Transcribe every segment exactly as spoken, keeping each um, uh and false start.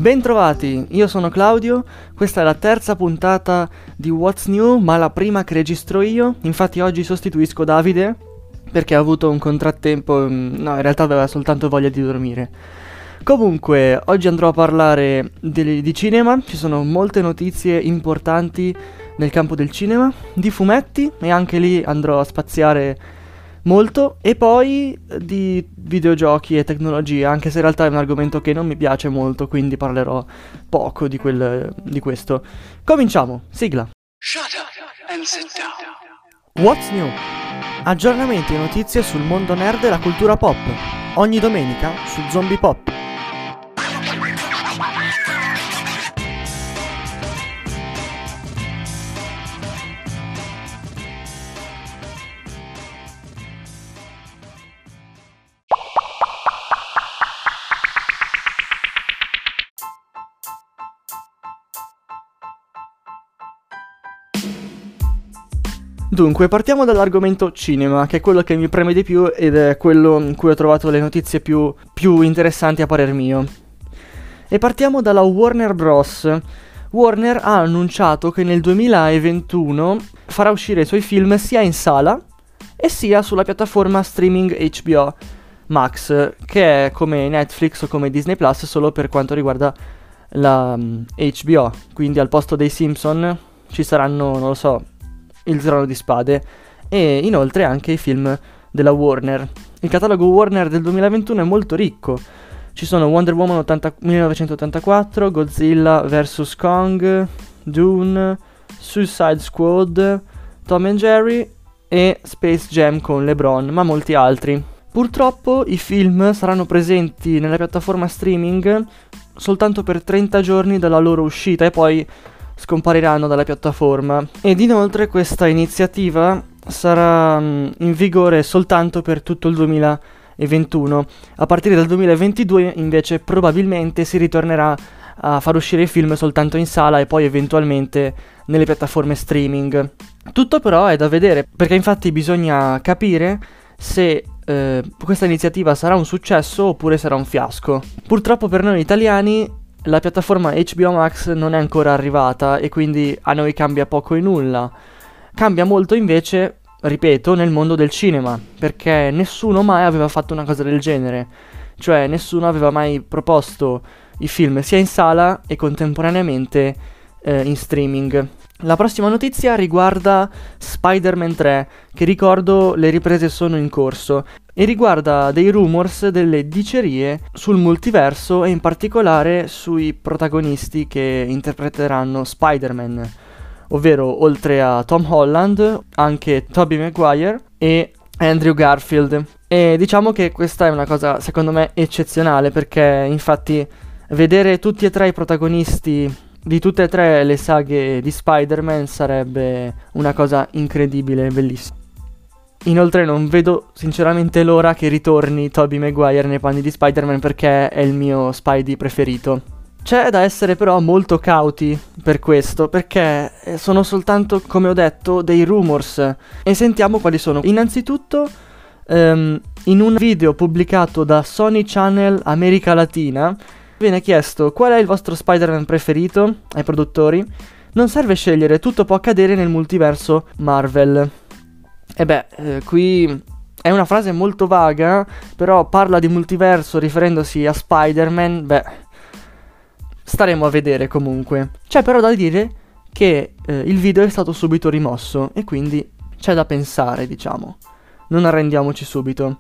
Bentrovati, io sono Claudio, questa è la terza puntata di What's New, ma la prima che registro io. Infatti oggi sostituisco Davide perché ha avuto un contrattempo, no, in realtà aveva soltanto voglia di dormire. Comunque, oggi andrò a parlare di, di cinema, ci sono molte notizie importanti nel campo del cinema, di fumetti, e anche lì andrò a spaziare molto, e poi di videogiochi e tecnologia, anche se in realtà è un argomento che non mi piace molto, quindi parlerò poco di, quel, di questo. Cominciamo, sigla. Shut up and sit down. What's New? Aggiornamenti e notizie sul mondo nerd e la cultura pop, ogni domenica su Zombie Pop. Dunque, partiamo dall'argomento cinema, che è quello che mi preme di più ed è quello in cui ho trovato le notizie più, più interessanti a parer mio. E partiamo dalla Warner Bros. Warner ha annunciato che nel duemilaventuno farà uscire i suoi film sia in sala e sia sulla piattaforma streaming H B O Max, che è come Netflix o come Disney Plus solo per quanto riguarda la um, H B O. Quindi al posto dei Simpson ci saranno, non lo so, Il Trono di Spade, e inoltre anche i film della Warner. Il catalogo Warner del duemilaventuno è molto ricco. Ci sono Wonder Woman ottanta millenovecentottantaquattro, Godzilla versus. Kong, Dune, Suicide Squad, Tom and Jerry e Space Jam con LeBron, ma molti altri. Purtroppo i film saranno presenti nella piattaforma streaming soltanto per trenta giorni dalla loro uscita e poi scompariranno dalla piattaforma, ed inoltre questa iniziativa sarà mh, in vigore soltanto per tutto il duemilaventuno. A partire dal duemilaventidue invece probabilmente si ritornerà a far uscire i film soltanto in sala e poi eventualmente nelle piattaforme streaming. Tutto però è da vedere, perché infatti bisogna capire se eh, questa iniziativa sarà un successo oppure sarà un fiasco. Purtroppo per noi italiani la piattaforma H B O Max non è ancora arrivata e quindi a noi cambia poco e nulla. Cambia molto invece, ripeto, nel mondo del cinema, perché nessuno mai aveva fatto una cosa del genere. Cioè nessuno aveva mai proposto i film sia in sala e contemporaneamente eh, in streaming. La prossima notizia riguarda Spider-Man tre, che ricordo le riprese sono in corso, e riguarda dei rumors, delle dicerie sul multiverso e in particolare sui protagonisti che interpreteranno Spider-Man, ovvero oltre a Tom Holland anche Tobey Maguire e Andrew Garfield. E diciamo che questa è una cosa secondo me eccezionale, perché infatti vedere tutti e tre i protagonisti di tutte e tre le saghe di Spider-Man sarebbe una cosa incredibile e bellissima. Inoltre non vedo sinceramente l'ora che ritorni Tobey Maguire nei panni di Spider-Man, perché è il mio Spidey preferito. C'è da essere però molto cauti per questo, perché sono soltanto, come ho detto, dei rumors, e sentiamo quali sono. Innanzitutto, um, in un video pubblicato da Sony Channel America Latina viene chiesto: qual è il vostro Spider-Man preferito ai produttori? Non serve scegliere, tutto può accadere nel multiverso Marvel. E beh, eh, qui è una frase molto vaga, però parla di multiverso riferendosi a Spider-Man. Beh, staremo a vedere comunque. C'è però da dire che eh, il video è stato subito rimosso e quindi c'è da pensare, diciamo. Non arrendiamoci subito.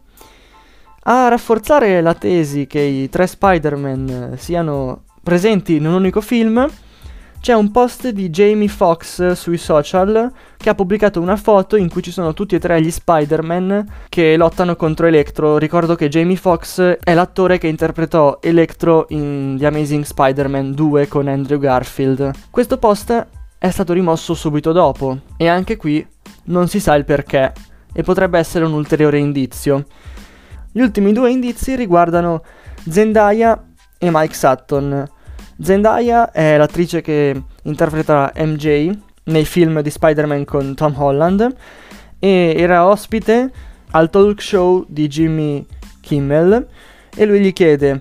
A rafforzare la tesi che i tre Spider-Man siano presenti in un unico film, c'è un post di Jamie Foxx sui social che ha pubblicato una foto in cui ci sono tutti e tre gli Spider-Man che lottano contro Electro. Ricordo che Jamie Foxx è l'attore che interpretò Electro in The Amazing Spider-Man due con Andrew Garfield. Questo post è stato rimosso subito dopo e anche qui non si sa il perché, e potrebbe essere un ulteriore indizio. Gli ultimi due indizi riguardano Zendaya e Mike Sutton. Zendaya è l'attrice che interpreta M J nei film di Spider-Man con Tom Holland e era ospite al talk show di Jimmy Kimmel, e lui gli chiede: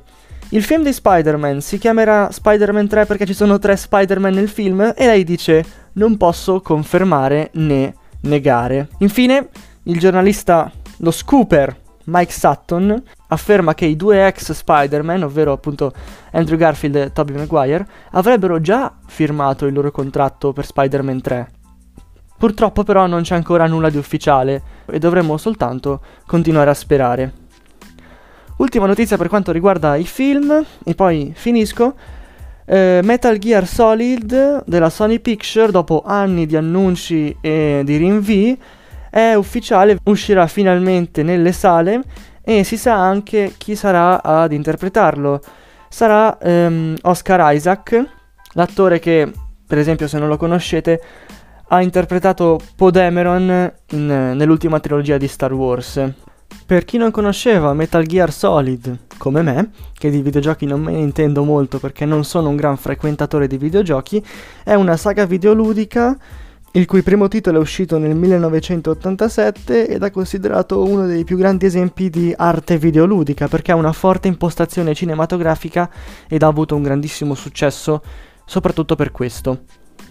il film di Spider-Man si chiamerà Spider-Man tre perché ci sono tre Spider-Man nel film, e lei dice non posso confermare né negare. Infine, il giornalista, lo scooper Mike Sutton, afferma che i due ex Spider-Man, ovvero appunto Andrew Garfield e Tobey Maguire, avrebbero già firmato il loro contratto per Spider-Man tre. Purtroppo però non c'è ancora nulla di ufficiale e dovremmo soltanto continuare a sperare. Ultima notizia per quanto riguarda i film, e poi finisco. eh, Metal Gear Solid della Sony Pictures, dopo anni di annunci e di rinvii, è ufficiale, uscirà finalmente nelle sale e si sa anche chi sarà ad interpretarlo. Sarà ehm, Oscar Isaac, l'attore che, per esempio, se non lo conoscete, ha interpretato Poe Dameron in, nell'ultima trilogia di Star Wars. Per chi non conosceva Metal Gear Solid, come me, che di videogiochi non me ne intendo molto perché non sono un gran frequentatore di videogiochi, è una saga videoludica il cui primo titolo è uscito nel millenovecentottantasette ed è considerato uno dei più grandi esempi di arte videoludica perché ha una forte impostazione cinematografica ed ha avuto un grandissimo successo soprattutto per questo.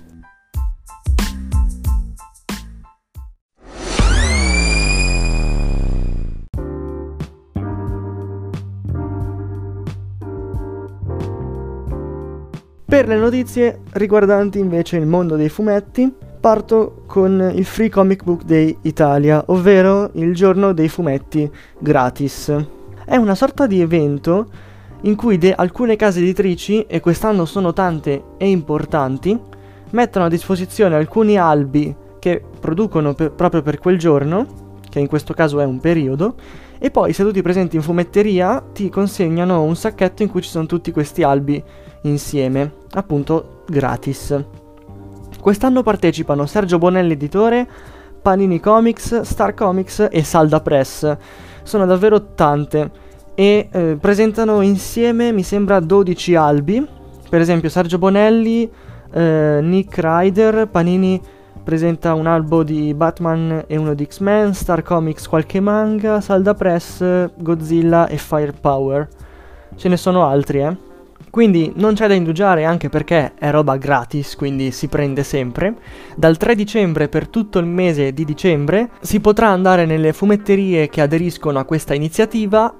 Per le notizie riguardanti invece il mondo dei fumetti, parto con il Free Comic Book Day Italia, ovvero il giorno dei fumetti gratis. È una sorta di evento in cui de- alcune case editrici, e quest'anno sono tante e importanti, mettono a disposizione alcuni albi che producono per- proprio per quel giorno, che in questo caso è un periodo, e poi se tu ti presenti in fumetteria ti consegnano un sacchetto in cui ci sono tutti questi albi insieme, appunto gratis. Quest'anno partecipano Sergio Bonelli editore, Panini Comics, Star Comics e Salda Press. Sono davvero tante e eh, presentano insieme, mi sembra, dodici albi. Per esempio Sergio Bonelli, eh, Nick Ryder, Panini presenta un albo di Batman e uno di X-Men, Star Comics qualche manga, Salda Press, Godzilla e Firepower. Ce ne sono altri, eh. Quindi non c'è da indugiare, anche perché è roba gratis, quindi si prende sempre. Dal tre dicembre per tutto il mese di dicembre si potrà andare nelle fumetterie che aderiscono a questa iniziativa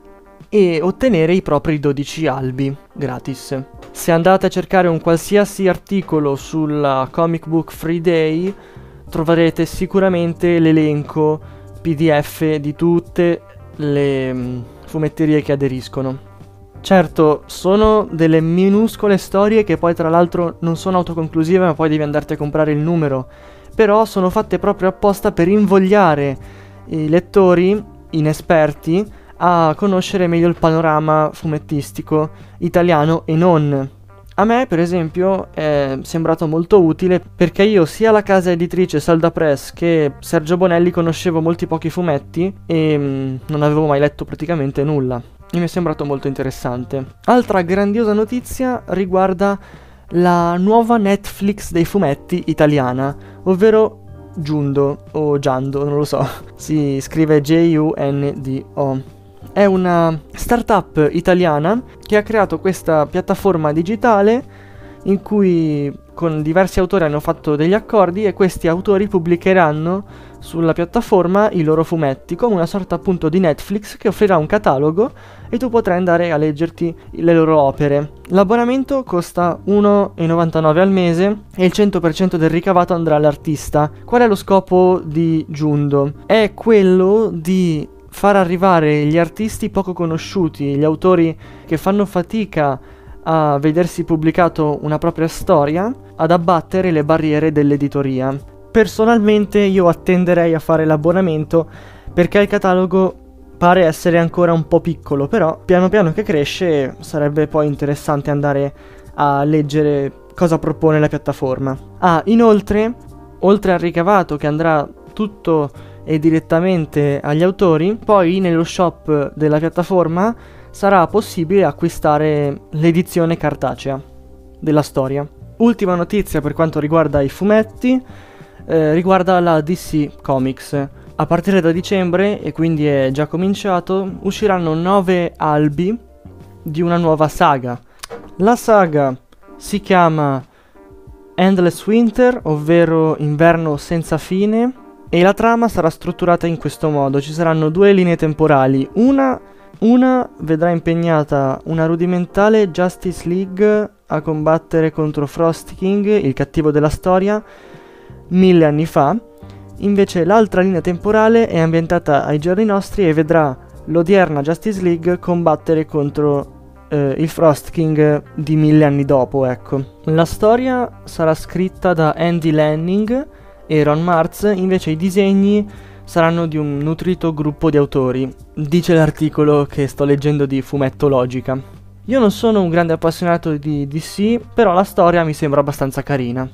e ottenere i propri dodici albi gratis. Se andate a cercare un qualsiasi articolo sulla Comic Book Free Day troverete sicuramente l'elenco P D F di tutte le um, fumetterie che aderiscono. Certo, sono delle minuscole storie che poi tra l'altro non sono autoconclusive, ma poi devi andarti a comprare il numero, però sono fatte proprio apposta per invogliare i lettori inesperti a conoscere meglio il panorama fumettistico italiano e non. A me, per esempio, è sembrato molto utile perché io sia la casa editrice Salda Press che Sergio Bonelli conoscevo molti pochi fumetti e mh, non avevo mai letto praticamente nulla. E mi è sembrato molto interessante. Altra grandiosa notizia riguarda la nuova Netflix dei fumetti italiana, ovvero Jundo o Giando, non lo so. Si scrive J U N D O. È una startup italiana che ha creato questa piattaforma digitale in cui con diversi autori hanno fatto degli accordi e questi autori pubblicheranno sulla piattaforma i loro fumetti, come una sorta appunto di Netflix che offrirà un catalogo e tu potrai andare a leggerti le loro opere. L'abbonamento costa uno virgola novantanove al mese e il cento per cento del ricavato andrà all'artista. Qual è lo scopo di Jundo? È quello di far arrivare gli artisti poco conosciuti, gli autori che fanno fatica a vedersi pubblicato una propria storia, ad abbattere le barriere dell'editoria. Personalmente io attenderei a fare l'abbonamento perché il catalogo pare essere ancora un po' piccolo, però piano piano che cresce sarebbe poi interessante andare a leggere cosa propone la piattaforma. Ah, inoltre, oltre al ricavato che andrà tutto e direttamente agli autori, poi nello shop della piattaforma sarà possibile acquistare l'edizione cartacea della storia. Ultima notizia per quanto riguarda i fumetti, eh, riguarda la D C Comics. A partire da dicembre, e quindi è già cominciato, usciranno nove albi di una nuova saga. La saga si chiama Endless Winter, ovvero Inverno senza fine, e la trama sarà strutturata in questo modo. Ci saranno due linee temporali. Una, una vedrà impegnata una rudimentale Justice League a combattere contro Frost King, il cattivo della storia, mille anni fa. Invece l'altra linea temporale è ambientata ai giorni nostri e vedrà l'odierna Justice League combattere contro eh, il Frost King di mille anni dopo, ecco. La storia sarà scritta da Andy Lanning e Ron Martz, invece i disegni saranno di un nutrito gruppo di autori, dice l'articolo che sto leggendo di Fumetto Logica. Io non sono un grande appassionato di D C, però la storia mi sembra abbastanza carina.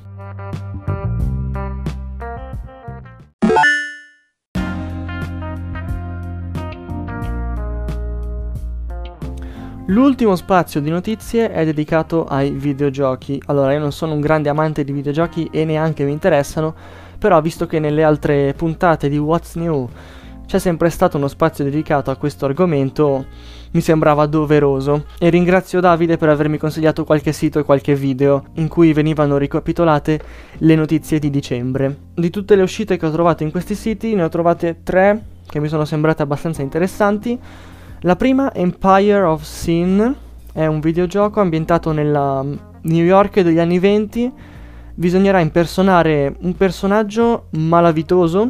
L'ultimo spazio di notizie è dedicato ai videogiochi. Allora, io non sono un grande amante di videogiochi e neanche mi interessano, però visto che nelle altre puntate di What's New c'è sempre stato uno spazio dedicato a questo argomento, mi sembrava doveroso. E ringrazio Davide per avermi consigliato qualche sito e qualche video in cui venivano ricapitolate le notizie di dicembre. Di tutte le uscite che ho trovato in questi siti, ne ho trovate tre che mi sono sembrate abbastanza interessanti. La prima, Empire of Sin, è un videogioco ambientato nella New York degli anni venti. Bisognerà impersonare un personaggio malavitoso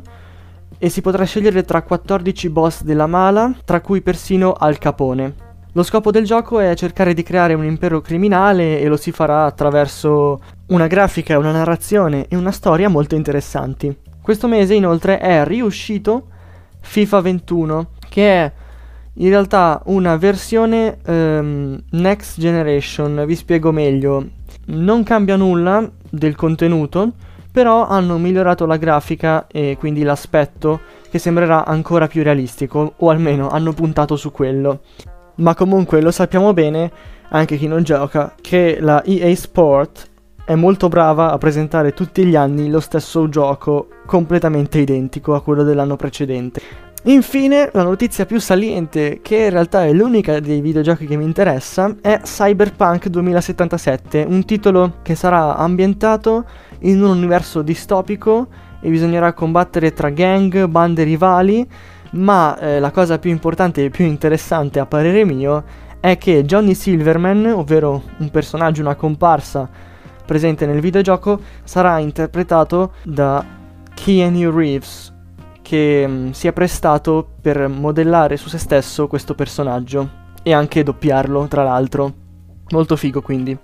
e si potrà scegliere tra quattordici boss della mala, tra cui persino Al Capone. Lo scopo del gioco è cercare di creare un impero criminale e lo si farà attraverso una grafica, una narrazione e una storia molto interessanti. Questo mese inoltre è riuscito FIFA ventuno, che è in realtà una versione um, Next Generation. Vi spiego meglio. Non cambia nulla del contenuto, però hanno migliorato la grafica e quindi l'aspetto, che sembrerà ancora più realistico, o almeno hanno puntato su quello. Ma comunque lo sappiamo bene, anche chi non gioca, che la E A Sport è molto brava a presentare tutti gli anni lo stesso gioco completamente identico a quello dell'anno precedente. Infine, la notizia più saliente, che in realtà è l'unica dei videogiochi che mi interessa, è Cyberpunk duemilasettantasette, un titolo che sarà ambientato in un universo distopico e bisognerà combattere tra gang, bande rivali, ma eh, la cosa più importante e più interessante a parere mio è che Johnny Silverman, ovvero un personaggio, una comparsa presente nel videogioco, sarà interpretato da Keanu Reeves, che mh, si è prestato per modellare su se stesso questo personaggio e anche doppiarlo, tra l'altro. Molto figo, quindi.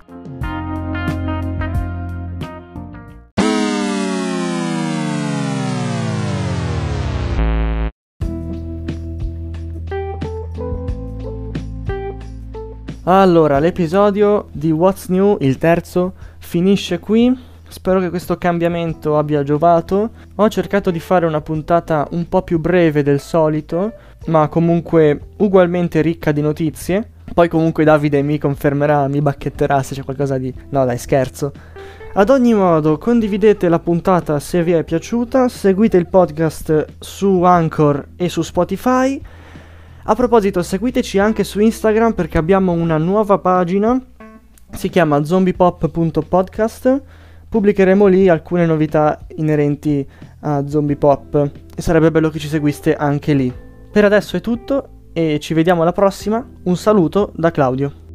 Allora, l'episodio di What's New, il terzo, finisce qui. Spero che questo cambiamento abbia giovato. Ho cercato di fare una puntata un po' più breve del solito, ma comunque ugualmente ricca di notizie. Poi comunque Davide mi confermerà, mi bacchetterà se c'è qualcosa di... No dai, scherzo. Ad ogni modo, condividete la puntata se vi è piaciuta, seguite il podcast su Anchor e su Spotify. A proposito, seguiteci anche su Instagram perché abbiamo una nuova pagina, si chiama zombiepop punto podcast. Pubblicheremo lì alcune novità inerenti a Zombie Pop e sarebbe bello che ci seguiste anche lì. Per adesso è tutto e ci vediamo alla prossima. Un saluto da Claudio.